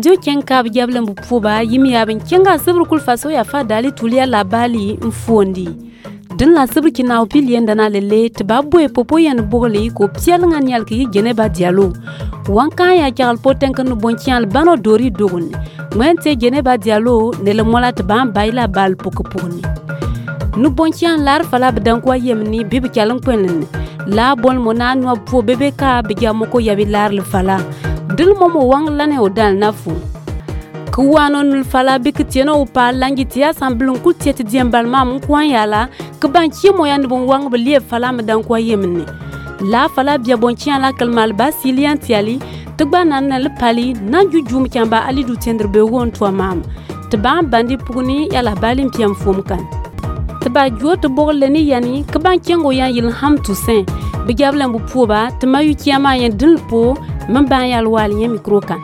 radio kenka biabla mbupuba yimi yabin kenga sabur kulfaso ya fa dali tulia la bali mfondi din la sabur kina opilien dana lele tbabu e popo yan bogli ko pialnga nyal ki Geneba Diallo wanka ya kal poten kan bonkial bano dori dogun mente Geneba Diallo ne le mola tban baila bal pokoponi nu bonkian lar fala bdan kwa yemni bibi kalan kwenlen la bol mona no po bebe ka biga moko yabi lar le fala dil momo wang lane odal nafu kuwano nul fala bikitieno upa langi tia samblun ku tieti diembal mam kwan yala kbanchi mo yan bon wang belie fala mdan kwa yemni la fala bia bonkian la kalmal basilian tiali tugba nan le pali nan jujum kyamba ali du tendre be won to mam tban bandi pugni yala balim piam fum kan tba jot bogle ni yani kban kengo yan yil ham tusen bigablan bu puba tmayu kiyama yan dilpo mban yal wal yan micro kan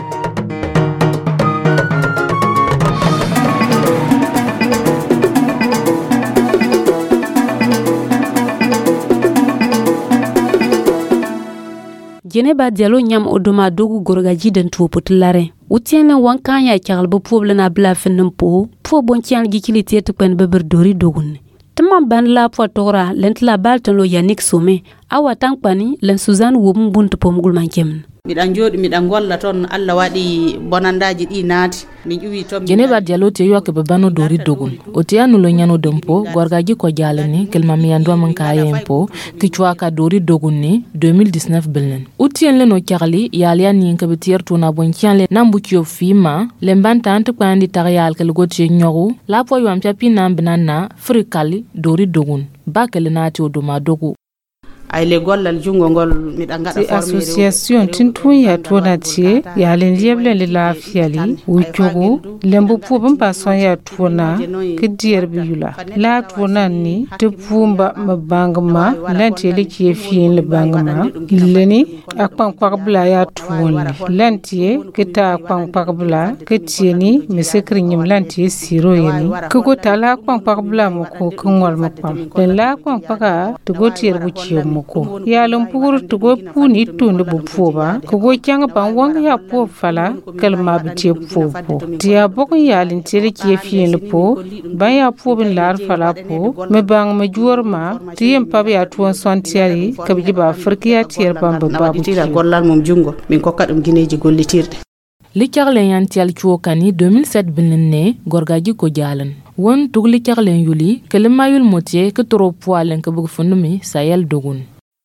Geneba Diallo nyam odoma dogu gorgaji den to putlare utiene wankan ya kyalbo puble na bla fenimpo po bonkian gikilite to pen beber dori dogun tama ban la po tora lent la balton lo Yannick Somé awa tankpani len Suzanne wobum buntu pomgul mankem midan jodi midan golla ton Allah wadi bonandaji di naati min ƴuwi to Geneba Diallo te yoke be bano dori dogun o te anu lo nyano dempo gorgaji ko jalani kelma mi ando man kayempo ki chwaka dori dogun ni 2019 bilnen utien le no kyarli yalia ni ke betier tuna bonkian le nambu kyo fima le mbanta ant kwandi taryal kel gotie nyoru la po yam chapi nambnana frikali dori dogun bakele naati odoma dogu ay le gollal jungo ngol mi danga da association tintun ya tona tie ya len lieble le lafiali wuchogo lembu pubum pason ya tona kidier biyula la tona ni te pumba mabangma lanti le kiefien le bangma leni akpan kwakbla ya tona lanti kita akpan kwakbla kitieni mesekrinyim lanti siro yeni kugo tala akpan kwakbla moko kungwal mapam la akpan kwaka to go tier buchiyo ko ya lumpur to go puni to ne bufoba ko go kyanga ban wanga ya po fala kalma bitie popo dia boko ya lintere ki fien po ban ya po bin lar fala po me bang me jorma tiem pa ya tuon sontiari kabji ba afrika tier bamba babu tira gollal mum jungo min ko kadum gineji gollitirde li charle yantial chuokani 2007 binne gorgaji ko jalan won tugli charlen yuli kelmayul motie ke trop poalen ke bug fundumi sayel dogun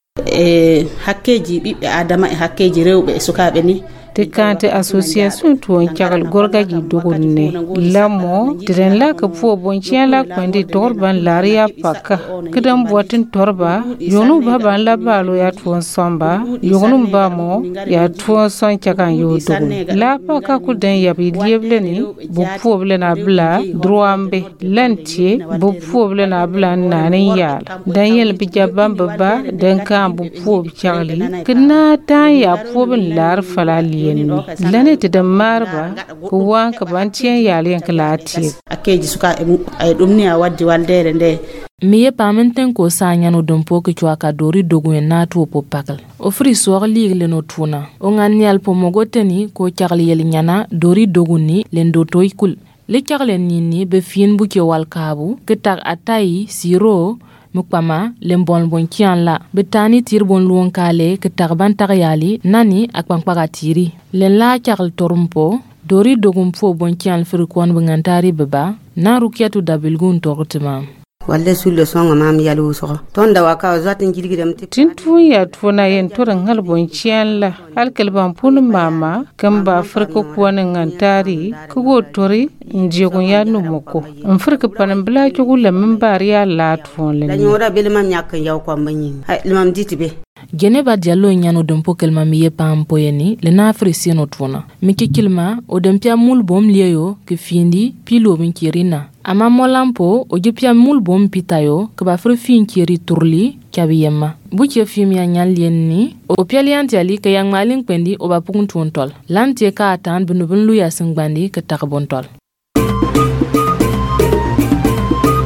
hakkeji bibbe adama e hakkeji rewbe e sukabe ni tekante association to chagal gorgaji dogunne lamo diren ka po bonchien la kwandi torban laria pakka kidam botin torba yonu baban la balo ya tuon somba yonu bamo ya tuon son chakan yo dogun la pakka ku den ya bi lieble ni bu poble na bla droambe lantie bu poble na bla nanen yal daniel bi jabam baba den kan bu pob chagli kna ta ya pobin lar falali lane te da marba ko wanka bantien yalen klati akeji suka ay dumni a waddi waldere nde miye pamenten ko sanyano dompo ke chwaka dori dogu na to popakal ofri soor ligle no tuna o nganyal pomogoteni ko charli yel nyana dori dogu ni lendo toykul le charlen ni be fin bu ke walkabu ke tar atai siro mukpama lembon bonkian la betani tirbon luon kale ke tarban taryali nani akpankpaga tiri len la charl torumpo dori dogum fo bonkian firkon bangantari beba na rukiatu dabilgun tortema walle sulle songa mam yalu so tonda waka zatin girgidam tintu ya tuna yen toran halbon cianla alkalban pun mama kamba firko kuwanin ngantari kugo tori njegun ya numoko firko panan bla jugula min bariya latfon le nyora belmam nyakan yaw ko manyin hay limam ditibe Geneba Diallo nyano dompo kelma miye pampo yeni le na afrisino tuna miki kilma o dempia mul bom lieyo ke findi pilo bin kirina ama molampo o jepia mul bom pitayo ke ba fin kiri turli kabiyema buke fimia nyalienni o pialianti ali ke yang malin pendi o ba pungun tol lantie ka atan bunubun luya singbandi ke takbontol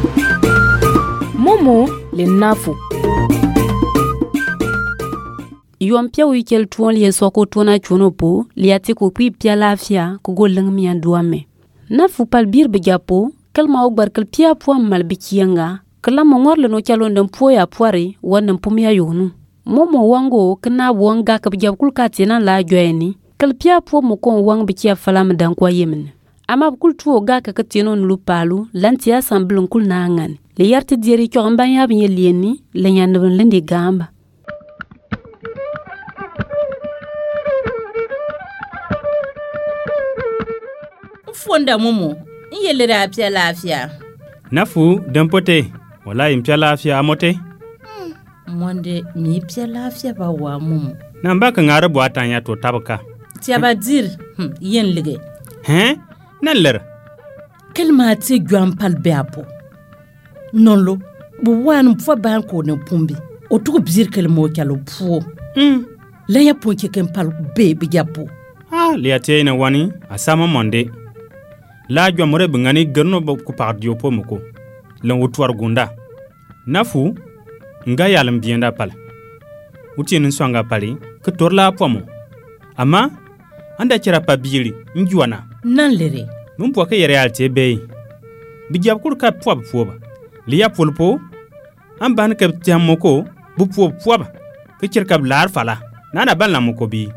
momo le nafu yuam pia wikel tuon li soko tona chuno po li ati ko pi pia lafia ko goleng mi anduame na fu pal bir be japo kalma og barkal pia po mal bikianga kala mongor le no chalo ndem po ya poare wonam pumia yonu momo wango kana wonga ka bijab kul katina la joeni kal pia po mo kon wang bikia falam dan kwa yemen ama kul tuo ga ka katino nulu palu lantia samblun kul nangan le yarti dieri ko amban ya bin yelieni le nyandu lendi gamba fonda mumu yele da pia lafia nafu dempote wala impia lafia amote monde mi pia lafia ba wa mumu na mbaka ngara bo atanya to tabaka tia ba dir yen lige nan ler kelma ti gwam pal beapo nonlo bu wan fo ban ko ne pumbi o tu bizir kelmo kyalo puo la ya ponke kem pal be bi japo le ate na wani asama monde la jomore bingani gerno ba ku pardio po moko lan wutwar gunda nafu nga yalam bienda pal utien swanga pali ke torla pomo ama anda chira pabili njuana nan lere mun po ke yere alte be bijab kur ka poba poba liya polpo am ban ke tiamoko bu poba ke chirka blar fala nana ban la moko bi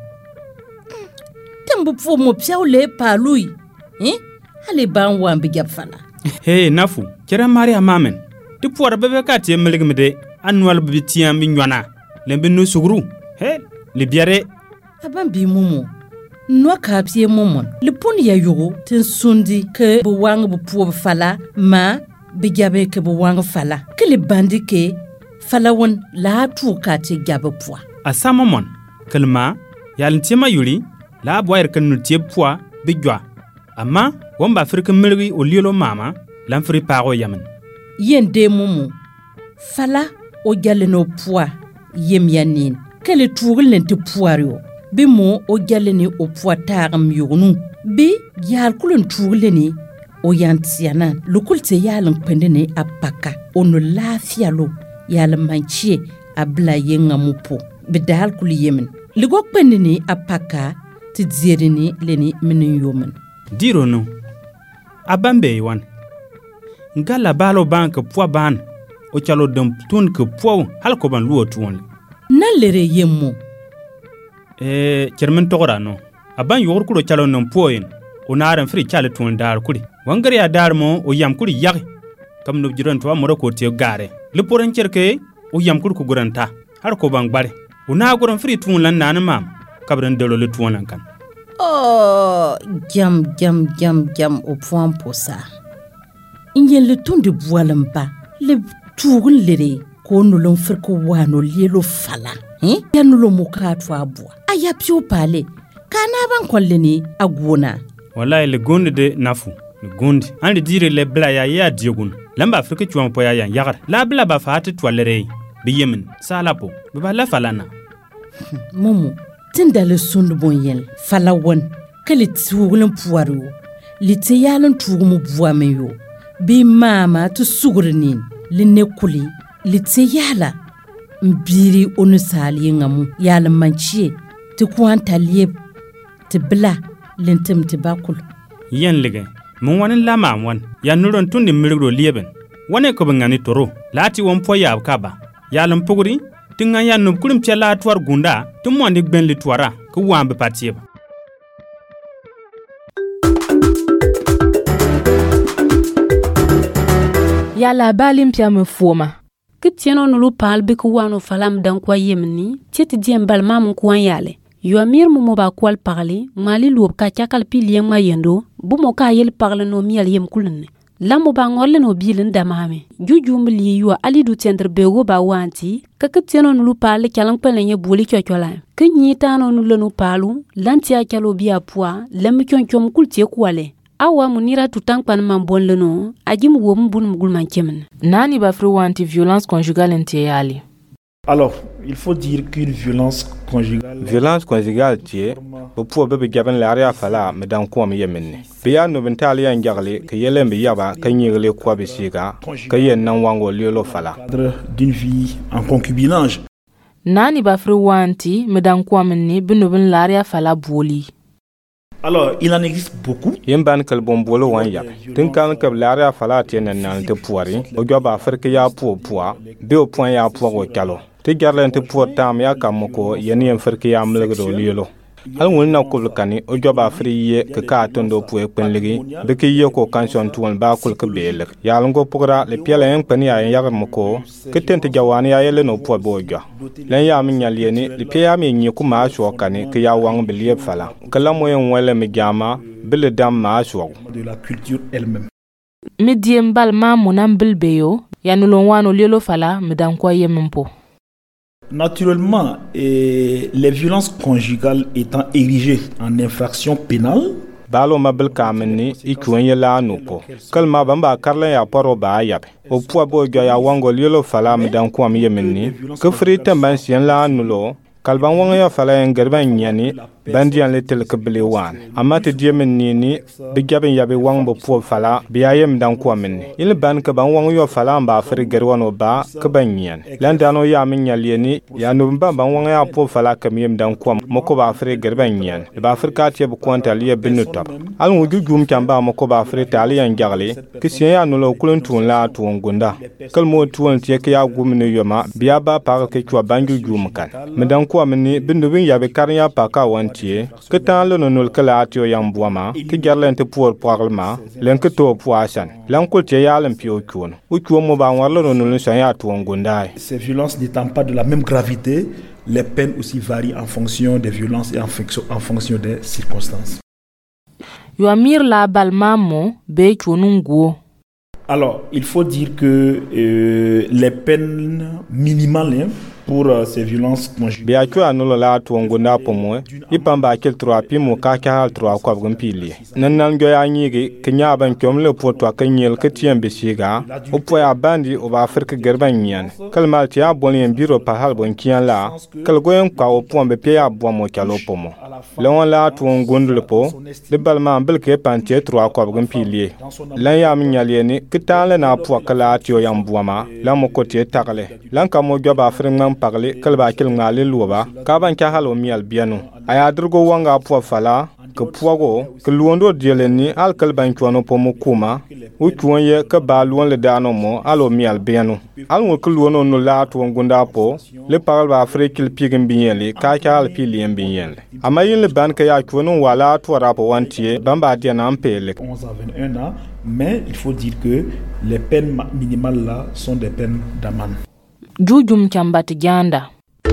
tembu po mo piaule palui ale ban wan bijab fala nafu chira maria mamen ti puara bebe ka tie meligmede annual bitiam binywana lembe no sugru le biare aban bi mumu no ka pie mumu le pon ya yugo tin sundi ke bu wang bu puo fala ma bijabe ke bu wang fala ke le bandi ke fala won la tu ka ti jabe puo asama mon kelma yal ntima yuri la boyer kan nu tie puo bijwa amma won ba afrika melwi o lielo mama lan fri paro yamen yende mumu fala o galle no puo yem yanin kele tuugul len ti puario bi mo o galle ni o puo taram yugnu bi yal kulun tuugul ni o yantiana lukulte yalan pendene apaka onu lafialo yal manchie abla yenga mupo bi dal kul yemen ligo pendene apaka ti zierini leni minin yomen diro no abambe wan ngala balo bank puo ban o chalo dum tun ke puo hal ko ban luo tuon nan lere yemmo cermen togora no aban yor kulo chalo non poen o naran fri chale tuon dar kuri wangare ya dar mo o yam kuri yag kam no jiran to amoro ko te gare le poren cerke o yam kuri ko guranta har ko ban gbare o na goran fri tuon lan nan mam kabran delo le tuon lan kan jam au point pour ça il y a le ton de boilemba le tugun lere ko no lon firko wano lielo fala ya no lo mokratwa abo aya pio pale kana ban kolleni agona wallahi le gonde de nafu le gonde ande dire le bla ya diegun lamba afrika tuwa po ya yagar la bla ba fati toilere bi yemen salapo ba la falana momo tinda le sondu bon yel fala won kale tugun puwaru lite yalan tugumu buwa meyo bi mama tu sugurnin linne kuli lite yala mbiri onu sali ngamu yala manchie ti kwanta liye ti bla lintem ti bakul yen lige mun wani lama wan ya nuron tundi mirgro lieben wane ko bangani toro lati won po ya kaba yalam puguri tinga ya no kulim chela twar gunda tum wandi ben li twara ko wambe patieba yala balim pia me foma kitieno nulu pal bi ku wano falam dan kwa yemni tieti diem bal mam ku yale yo amir mo ba kwal parler mali lob ka chakal pilien ma yendo bu mo ka yel parler no mial yem kulne lamu ba ngorle no bilin damame jujum li yo ali du centre bego ba wanti ka kitieno nulu pal kalang pelenye buli chochola ke nyitano nulu no palu lantia kalo bia poa lem chonchom kultie kwale awa munira tutang pan mambon leno ajim wom bun mugul manchemen nani ba fru wanti violence conjugale ntiyali. Alors, il faut dire qu'une violence conjugale tie pour bebe gaben l'aria fala medan ko am yemen biya no bentali yan jagle ke yelembe yaba kanyele ko be siga kayen nan wango liolo fala d'une vie en concubinage. Nani bafri wanti medan kwamni binubin laria fala boli. Alors, il en existe beaucoup. Yemban kal bombolo wan yab. Tin kan kab laria fala tienen nan te puari. O joba afrika ya puwa. Be o point ya puwa o kalo. Te garlen te puwa tam ya kamoko yeni en afrika ya mlegdo lielo. Al wulna kul kani o joba friye ke ka tondo puwe penligi be ke ye ko kanson tuwan ba kul ke bele ya longo pogra le piala en pani ya yagar moko ke tente jawani ya yele no puwa boja len ya min yalieni le piya mi nyi ku ma sho kani ke ya wang be liye fala kala mo en wele mi jama bele dam ma sho de la culture elle-même. Mediem balma monam bilbeyo ya nulon wano lielo fala medan kwa yemempo. Naturellement, les violences conjugales étant érigées en infraction pénale, balo mabil kamni ikwenye la nupo kalma bamba karla ya paro ba yabe o puwa bo ya wango lielo fala medan kwa mi yemenni ke frita man sien la nulo kalban wanga ya fala en garban nyani bandian letel kebele wan amate diemen ni bigaben yabe wangbo po fala biayem dan kwa menni il ban ka ban wanga ya fala ba fere garwano ba ka ban nyan landano ya min yalieni ya no ban wanga ya po fala kamiyem dan kwa moko ba fere garban nyan ba afrika tie bu kwanta liye binu tab al wuju jum kamba moko ba fere tali yan jagle kisien ya no lo kulun tun la tun gunda kalmo tun tie ka ya gumne yoma biya ba pa ka kwa banju jum kan medan kwa menni binu bin yabe karnya pa ka wantie que tant le nonul kala atio yang buama ki gerlen te pour parlement len ke to poasan lan ko tie yalen pio kuno u kuo mo ba warlo nonul san ya to ngundai. Ces violences n'étant pas de la même gravité, les peines aussi varient en fonction des violences et en fonction des circonstances. Yo amir la balmamo be chonungo. Alors, il faut dire que les peines minimales pour ces violences conjugales. Bia tu anulo la tu ngunda pomo ipamba kel 3 pimo ka ka 3 kwa gmpili nan go ya nyigi kenya ban kom le poto ka nyel ka tiem besiga o po ya bandi o ba afrika gerban nyan kalmal ti abon en biro pa hal bon kian la kal goyen kwa o pombe pe ya bo mo kalo pomo lewon la tu ngundle po de balma belke pantie 3 kwa gmpili lan ya min yaleni kitale na po kala ti o yam buama la mo ko ti takale lan ka mo joba afrika pagle kalba kel ngale luba ka ban ka halo mial bianu aya durgo wanga po fala ke puago ke luondo dieleni al kalban chuano pomo kuma u chuonye ke ba luon le dano mo alo mial bianu al wo ke luono no la to ngunda po le pagal ba afrikil pigin binyeli ka ka al pilien binyeli amayin le ban ka ya chuano wala to rapo wantie bamba dia na ampele 11 à 21 ans, mais il faut dire que les peines minimales là sont des peines d'amende. Jujum chambati janda.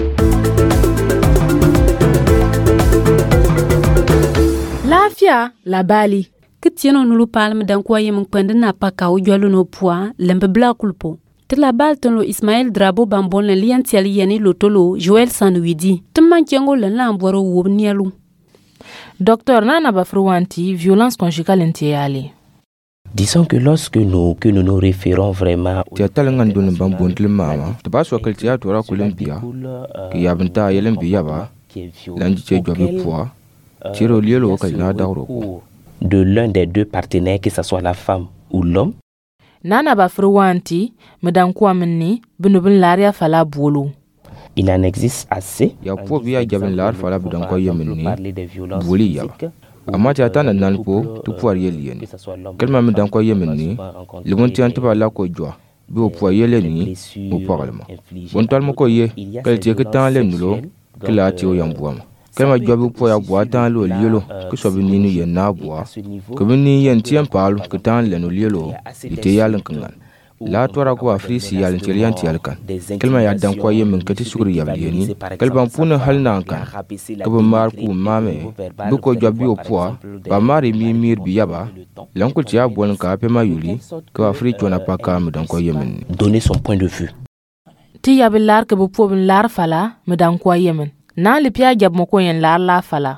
Lafia la bali. Kitieno nulu palme dan kwa yem kwende na paka o jwalo no pua lembe bla kulpo. Te la bal tonlo Ismaël Drabo bambon le lian tiali yeni lotolo Joël Sanouidi. Tumman kengo le lambwaro wob nialu. Docteur Nana Bafrouanti, violence conjugale intiali. Disons que lorsque nous nous référons vraiment au talangan dun bambon de mama te pas soit quelqu'un tu auras Colombia qui a benta yelen biyaba l'anji che jobi poa tiro lielo kalina dawro de l'un des deux partenaires, que ce soit la femme ou l'homme. Nana Bafrouanti medan kwa menni binubin laria fala bolo. Il en existe assez. Ya po biya jaben lar fala bidan ko yemenni boli yaba amma ta tana nan po tu puar yelien kelma mi dan ko yemenni le monti antiba la ko jwa bi o puar yeleni o parlement bon talmo ko ye kel tie ke tan le nulo kila ti o yambuama kelma jwa bi puar ya bwa tan lo lielo ke so bi ninu ye na bwa ko bi ni yen tiem palu ke tan le no lielo ite yalan kangan la tora ko afrisi yalin telian tialkan kelma ya dan ko yemen kati sugri yablieni kelban puna halna kan ko mar ku mame bu ko jobi o poa ba mari mi mir bi yaba lankul tia bon ka pe mayuli ko afriki na paka mu dan ko yemen donner son point de vue ti yabil lar ke bu pobin lar fala mu dan ko yemen na le pia jab mo ko yen lar la fala.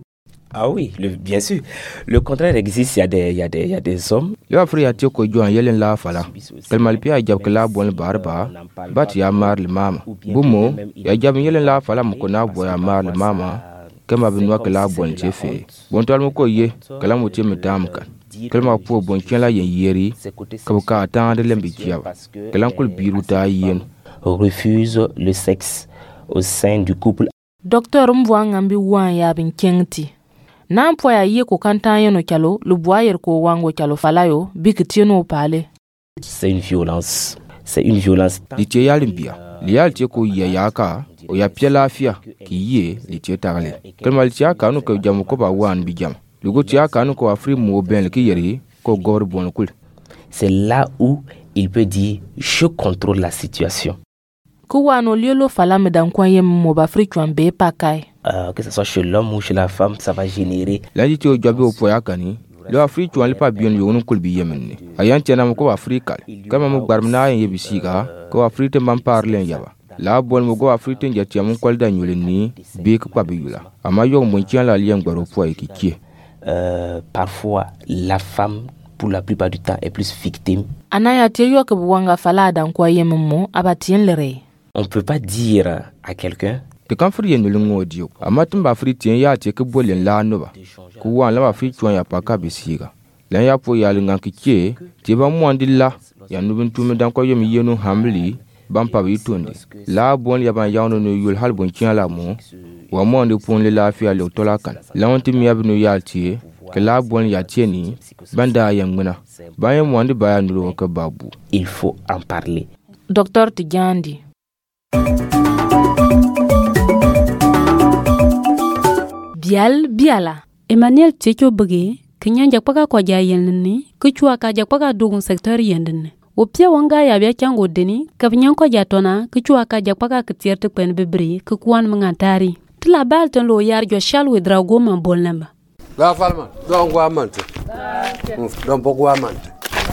Ah oui, bien sûr. Le contraire existe, il y a des hommes. Yo afri ya tio ko joan yelen la fala. Kelmal pia jab kala bon barba, bat ya mar le mama. Bumo, ya jab yelen la fala mo ko na bo ya mar le mama. Kema binwa kala bon chefe. Bon tol mo ko ye, kala mo tie metam kan. Kelma po bon kela yen yeri, ka ka attendre lembi kiaba. Kala kul biru ta yen refuse le sexe au sein du couple. Docteur Mbwangambi wan yabin kengti. Nan poya ye ko kantan yeno kyalo, le boyer ko wango kyalo falayo, bikitieno pale. C'est une violence. C'est une violence. Litie yalimbia. Lial tie ko yaka, o ya pia lafia, ki ye litie tagle. Kelma litie ka no ko jamu ko ba wan bijam. Lugo tie ka no ko afri mo ben ki yeri ko gor bon kul. C'est là où il peut dire je contrôle la situation. Kuwano liolo falame dan kwanye mo ba fri be pakai. Que ce soit chez l'homme ou chez la femme, ça va générer. La dit au job au poya kani. Le Afrique tu pas bien yo non kul bi yemen. Ayan tiana ko Afrique. Kama mo barmna ye bisiga ko Afrique man parler yaba. La bon mo go Afrique njati am ko da nyule ni be ko pabiyula. Ama yo mo tian la lien gbaro poya ki. Parfois la femme pour la plupart du temps est plus victime. Anaya teyo ke buwanga fala dan kwanye mo abatien lere. On peut pas dire à quelqu'un de kan fri yen lu ngodio amatum ba fri tien ya te ke bolen la no ba ku wan la ba fri tuan ya pa ka besiga la ya po ya linga ki te ba mo andilla ya nu bin tumi dan ko yemi yenu hamli bam pa bi tonde la bon ya ban ya no yul hal bon tien la mo wa mo ndi pon le la fi ale to la kan la on ti mi abinu ya tie ke la bon ya tieni banda ya nguna ba ya mo ndi ba ya nu ko babu. Il faut en parler. Docteur Tidjandi. Biala Emmanuel Tcheko Bege Kenya jakpaka kwa jayenni kuchua ka jakpaka dogun secteur yendenne o pia wanga ya bia chango deni kabnyan ko jatona kuchua ka jakpaka ktierte pen bebri ku kwan mangantari tla balton lo yar jo shalwe drago man bolnamba la falma don gwa mante don pogwa mante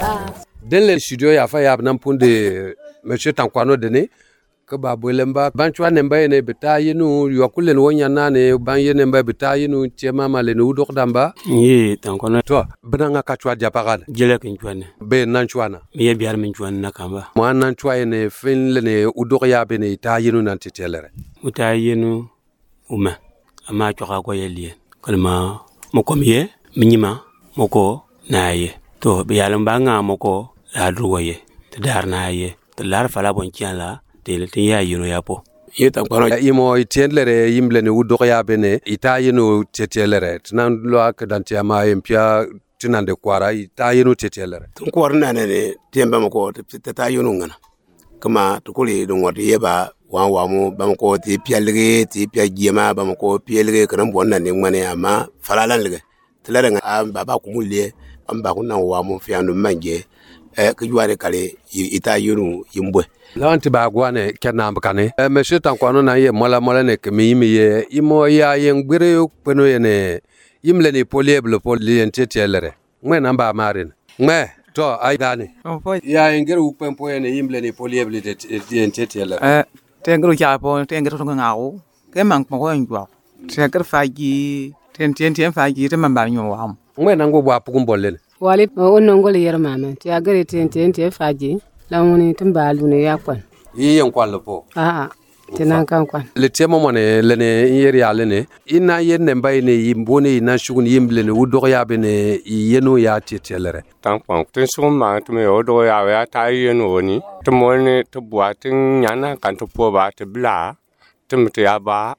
dele studio ya fa ya nan punde monsieur Tankwano deni ke ba bolemba banchwa nemba ene beta yinu yokulen wonya nane ban yene mba beta yinu chema male no dok damba ye Tankwano to benanga kachwa japagana jele kinchwane be nanchwana me biar minchwana nakamba mo nanchwa ene finle ne udok ya bene ita yinu nantitelere uta yinu uma ama choka ko yelie kalma mokomye minyima moko naye to be yalamba nga moko la druwaye tedar naye telar fala bonkian la tele tin ya yino yapo yeta kwano imo itienlere yimble ne udok ya bene ita yino tetelere nan lo ak dantia ma empia tinande kwara ita yino tetelere tun kwarna ne temba mako teta yino ngana kama tukuli don wadi yeba wa mu bamko ti pialge ti piagema bamko pielge kan bonna ne ngane ama falalan lege telere nga baba kumulie amba kunna wa mu fiandu manje ke juare kale ita yino yimbwe lanti ba gwane kenam kane monsieur Tankwano na ye mola ne ke mi ye imo ya ye ngbere peno ye ne yimle ni poliable poliente telere ngwe namba marin ngwe to ay dani ya ngere upempo ye ne yimle ni poliable de telere tengro japo tengro to ngao ke mang ko ngwa tengro faji ten faji te mamba nyo wam ngwe nango bwa pukumbolen wali onongole yer mama ti agere ten faji la woni timbalu ne yakwan yiyen kwallo po tinan kan kwan le tema mone lene yeri alene ina yenne mbayne yimbone ina shugun yimble ne wudo ya bene yeno ya tetelere tampon tin suma tume odo ya ta yeno ni tumone to buatin nyana kan to po ba te bla tumte ya ba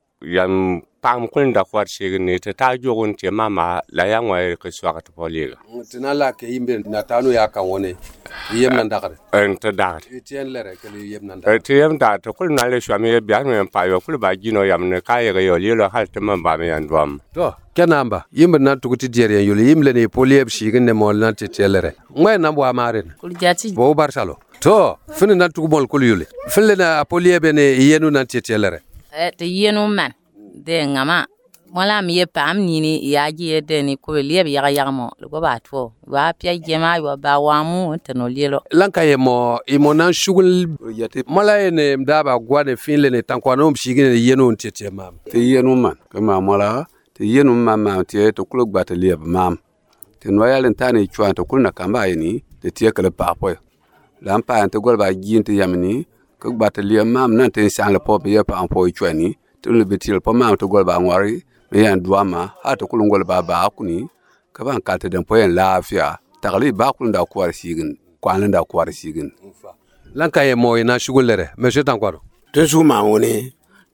yam pam kun da kwar shigni te ta jogun te mama la ya ngwa ke swaka to poliga tinala ke yimbe na tanu ya kan woni yem nan dakare ente dakare tien lere ke yem nan dakare tiem da to kul na le shwami bia me pa yo kul ba gino yam ne ka ye yo le hal te mamba me andwam to kenamba yimbe na tuguti jere yuli yimle ne polieb shigni mo na te telere ngwe na bo amaren kul jati bo barsalo to fini na tugumol kul yuli fille na poliebe ne yenu na te telere te yenu man de ngama mola mi ye pam nini ya ji de ni ko liebe ya mo ko ba to wa pia jema wa ba wa mu teno lielo lanka ye mo imona shugul yate mola ene mdaba gwane finle ne Tankwano mshigine yenu tete mam te yenu man kama mola te yenu mam te to kulo gbata liebe mam te noyal ntane chwa to kulna kamba yini te tie kale papo lampa ante golba ginte yamni ko gbata liebe mam nan te sang le pop ye pa ampo chwa ni to le betil po mam to golba ngwari me yan duama ha to kulun golba ba kuni ka ban kalte den po yan lafiya tagali ba kulun da kwar sigin kwanan da kwar sigin lanka ye mo ina shugulere monsieur Tankwano te su ma woni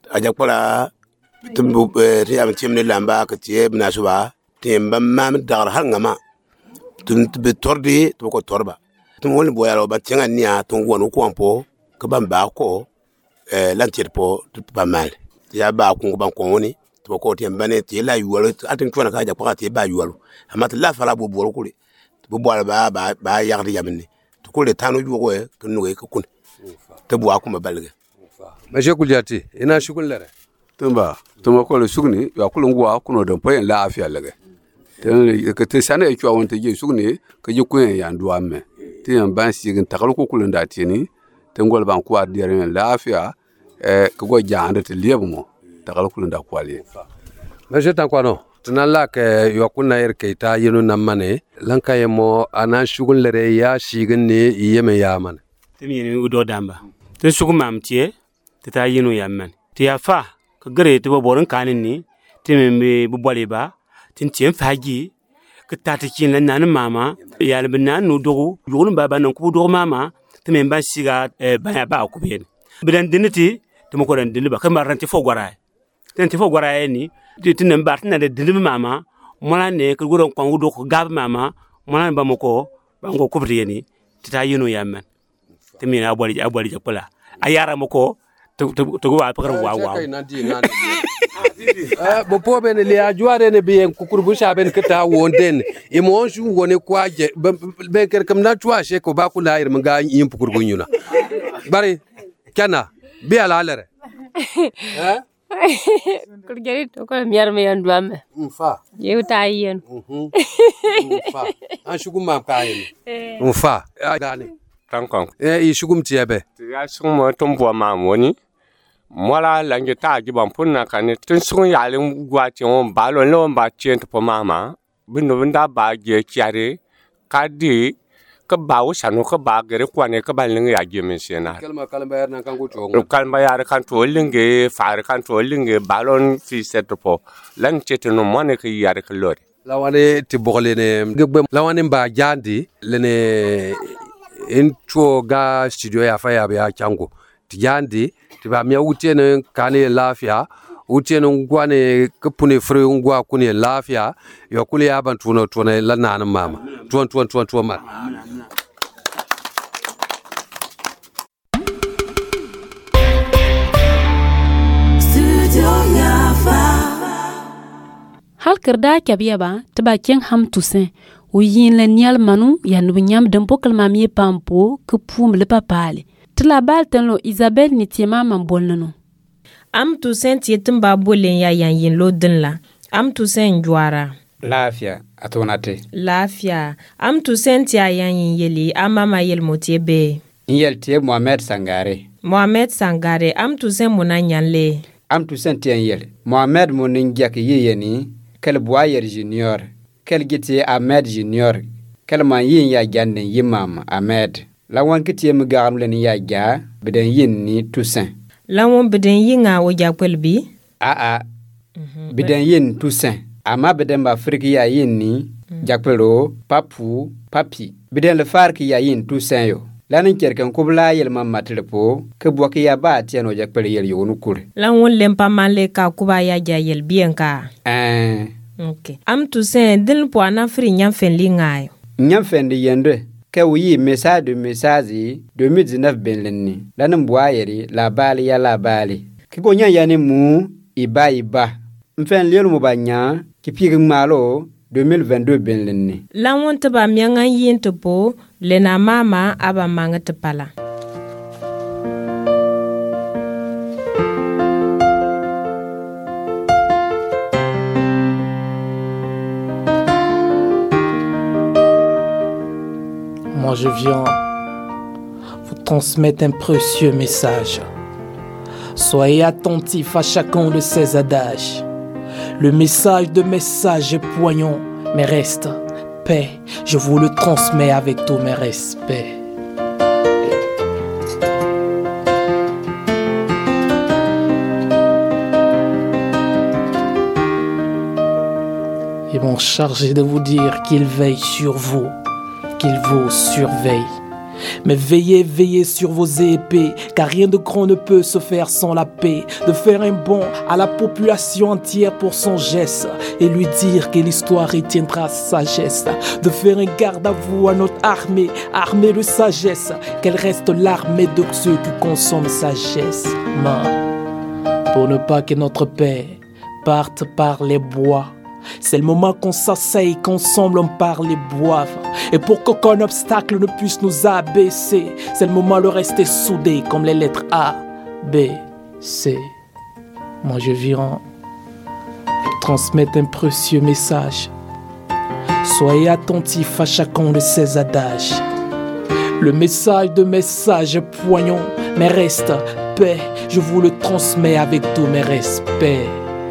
ajakpola tumbu ti am timne lamba ka tie bna suba timba mam dar har ngama tum be tordi to ko torba tum woni boyalo ba tinga nia to wonu ko ampo ka bamba ko lantir po ba mal ya ba ko ban ko woni to ko timba ne ti la yuwalo atin tuna ka jakpola ti ba yuwalo amata la fala bo boro ko bo bola ba yardi yamni to ko le tanu jugo e kunu e kun te bo akuma balge Monsieur Kouliati ina shukun lere tumba ko le sugni ya kulungwa kuno don poyen la afia lege te sana e kwa wonte je sugni ke je kuen ya ndwa me te yan ban sigin takal ko kulunda tini te ngol ban kwa dire la afia ko go jande te liebmo takal kulunda kwali Monsieur Tankwano tunala ke yokuna keita yinu namane lanka yemo ana shukun lere ya shigin ne yeme yaman temi udo damba te shugun mamtie te ta yinu yamman te ya fa ka gare te boborin kanin ni te me bubale ba tin tien faji ka ta ta kin lan nan mama ya le nan no dogo yulun baba nan ku dogo mama te me ba siga ba ya ba ku ben bidan diniti te mo ko dan dinba kamar ran te fo gwara ten te fo gwara ni te nan ba tan da dinba mama mala ne ka guron kwan wudo ko gab mama mala ba mo ko ba ngo ko ni te ta yinu yamman te me na abali jakpala ayara mo ko to wa pakar wa bo pobe ne le ajuare ne bien kukurbu shaben kata wonden e mo shu woni kwaje be ker kam na chwa she ko ba ku na ir mga yin pukurbu nyuna bari kana bi ala lere kurgeri to ko miar me yanduame mfa yeuta yen mfa an shugum mam kayen mfa gani Tankon. I shugum tiebe. Ya sumo tombo mamoni. Mola lange taji bampuna kane tunsun yalin gwati on balon lo ba chent po mama. Bino binda ba je chiare kadi ka ba wo sanu ka ba gere kwane ka balin ya je men sena. Kalma bayar nan kan go chongo. Kalma yar kan to linge far kan to linge balon fi set po. Lan chetno mone ka yar ka lori. Lawane ti bogle ne gbe lawane ba jandi lene intro ga studio ya fa ya chango tijandi tiba mi utene kane lafia utene ngwane kupune fre ngwa kune lafia yo kule ya bantuno tuna la nana mama tuan mar studio ya fa hal kirda kabiya ba tiba ken ham tusen o yin la nial manu ya nu nyam dempo kalma mi pampo ke pum le papale tla bal tan lo Isabelle ni tiema man bolno am tu sen tietin ba bolen ya yan yin lo din la am tu sen juara lafia atonate lafia am tu sen tia yan yin yeli amama yel motiebe yel tie Mohamed Sangare am tu sen munanyan le am tu sen tia yel Mohamed munin jak yiyeni kel boyer junior kel giti Ahmed Junior kel man yin ya janne yimam Ahmed lawon kiti mi garam len ya ja beden yin ni Toussaint lawon beden yin a o jakwelbi beden yin Toussaint ama beden ba friki ya yin ni jakwelo papu papi beden le farki ya yin Toussaint yo lanin kerken kubla yel mam matrepo ke boki ya ba tieno jakwel yel yonu kure lawon lempa male ka kuba ya ja yel bien ka Okay. Am Toussaint din po ana fri nyam fen lingayo. Nyam fen de yende ke wi message 2019 benlenni. Lanin boyeri la bali ya la bali. Ke go nya yani mu iba. Mfen lelu mo banya ki pigi malo 2022 benlenni. La won te ba myanga yente po le na mama aba manga te pala. Moi je viens vous transmettre un précieux message. Soyez attentifs à chacun de ces adages. Le message de message est poignant, mais reste paix. Je vous le transmets avec tous mes respects. Ils m'ont chargé de vous dire qu'ils veillent sur vous, qu'ils vous surveillent. Mais veillez, veillez sur vos épées, car rien de grand ne peut se faire sans la paix. De faire un bond à la population entière pour son geste et lui dire que l'histoire retiendra sa sagesse. De faire un garde à vous à notre armée, armée de sagesse, qu'elle reste l'armée de ceux qui consomment sagesse. Pour ne pas que notre paix parte par les bois, c'est le moment qu'on s'asseye, qu'ensemble on parle et boive. Et pour qu'aucun obstacle ne puisse nous abaisser, c'est le moment de rester soudés comme les lettres A, B, C. Moi je viens transmettre un précieux message. Soyez attentifs à chacun de ces adages. Le message de mes sages poignons, mais reste paix, je vous le transmets avec tous mes respects.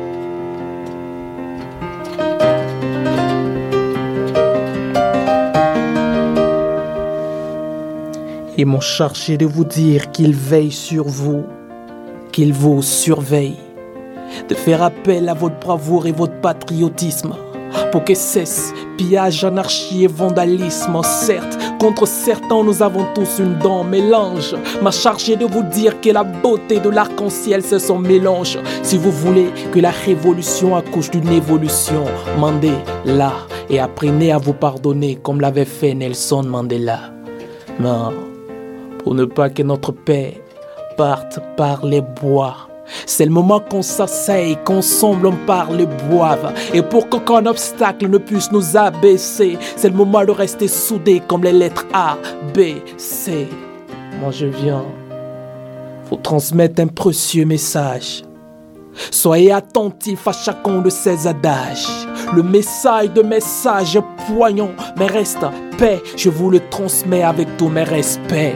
Ils m'ont chargé de vous dire qu'ils veillent sur vous, qu'ils vous surveillent, de faire appel à votre bravoure et votre patriotisme, pour que cesse pillage, anarchie et vandalisme. Certes, contre certains nous avons tous une dent mélange, m'a chargé de vous dire que la beauté de l'arc-en-ciel c'est son mélange. Si vous voulez que la révolution accouche d'une évolution, Mandela, et apprenez à vous pardonner comme l'avait fait Nelson Mandela. Mais pour ne pas que notre paix parte par les bois, c'est le moment qu'on s'asseye, qu'ensemble on parle et boive. Et pour qu'aucun obstacle ne puisse nous abaisser, c'est le moment de rester soudés comme les lettres A, B, C. Moi je viens vous transmettre un précieux message. Soyez attentifs à chacun de ces adages. Le message de mes sages poignons, mais reste paix, je vous le transmets avec tous mes respects.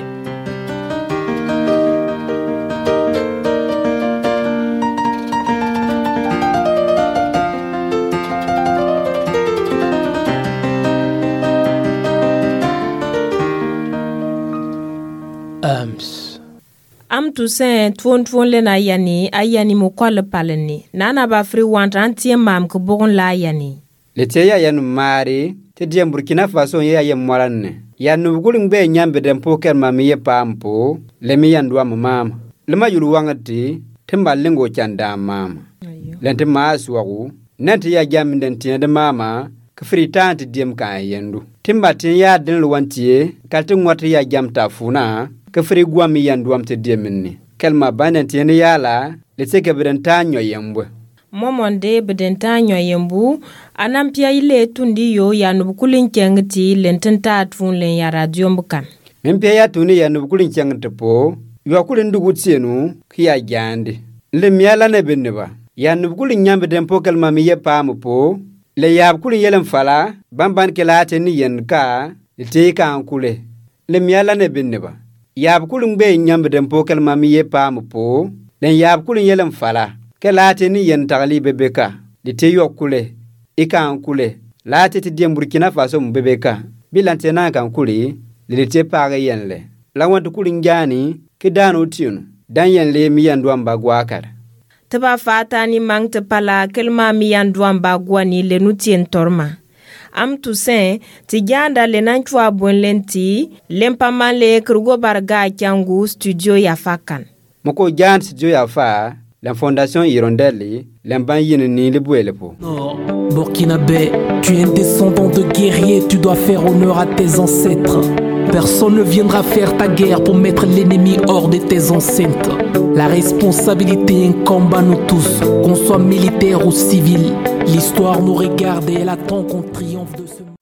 Am Toussaint twon le na ayani mo kwal palani nana ba fri wantran tie mam ko bogon la ayani le tie ya yanu mari te diem Burkina Faso ya yem moranne yanu gulung be nyambe dem poker mami ye pampo le mi yandwa mama le ma yulu wangati temba lengo chanda mama lente maswagu nanti ya jam den tie de mama ka fri tanti diem ka yendu timba tin ya den luwantie kalti ngwati ya jam tafuna ka fri gwami yanduam te dieminni kelma banen tiene yala le seke bedentanyo yembwe momonde bedentanyo yembu anampia ile tundi yo ya nubukulin chengti lententa tfun len ya radio mbukan mempia ya tuni ya nubukulin chengti po yo kulin dugu tienu kiya jande le miala ne beneba ya nubukulin nyambe dempo kelma miye pamu po le ya kulin yelen fala bamban kelate ni yenka le teka ankule le miala ne beneba yab kulung be nyambe dem pokel mami ye pam po len yab kulung yelem fala ke lati ni yen tagli bebeka di te yokule ikan kule lati ti dem Burkina Faso mbebeka bilante na kan kuli li te pare yenle la wantu kulung jani ke dano tinu dan yen le mi yandu amba gwakar taba fata ni mang te pala kelma mi yandu amba gwani le nutien torma Am Toussaint ti janda le nanchwa bonlenti lempama le krugo barga changu studio ya fakan moko jan studio ya fa la fondation Hirondelle lemban yin ni le buelepo Burkinabé, tu es un descendant de guerrier, tu dois faire honneur à tes ancêtres. Personne ne viendra faire ta guerre pour mettre l'ennemi hors de tes enceintes. La responsabilité incombe à nous tous, qu'on soit militaire ou civil. L'histoire nous regarde et elle attend qu'on triomphe de ce...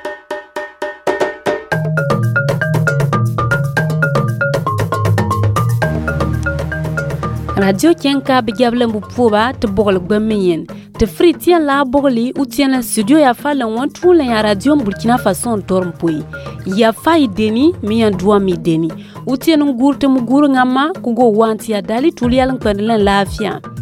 Radio Kenka bigablem bu puba te bogol gbemeyen te fritien la bogli ou tien studio ya fa la wan trou la radio Burkina Faso tormpoi ya fa ideni mi yan dua mi deni ou tien ngurte mu ngama ku go wanti ya dali tulial ngpendlen lafia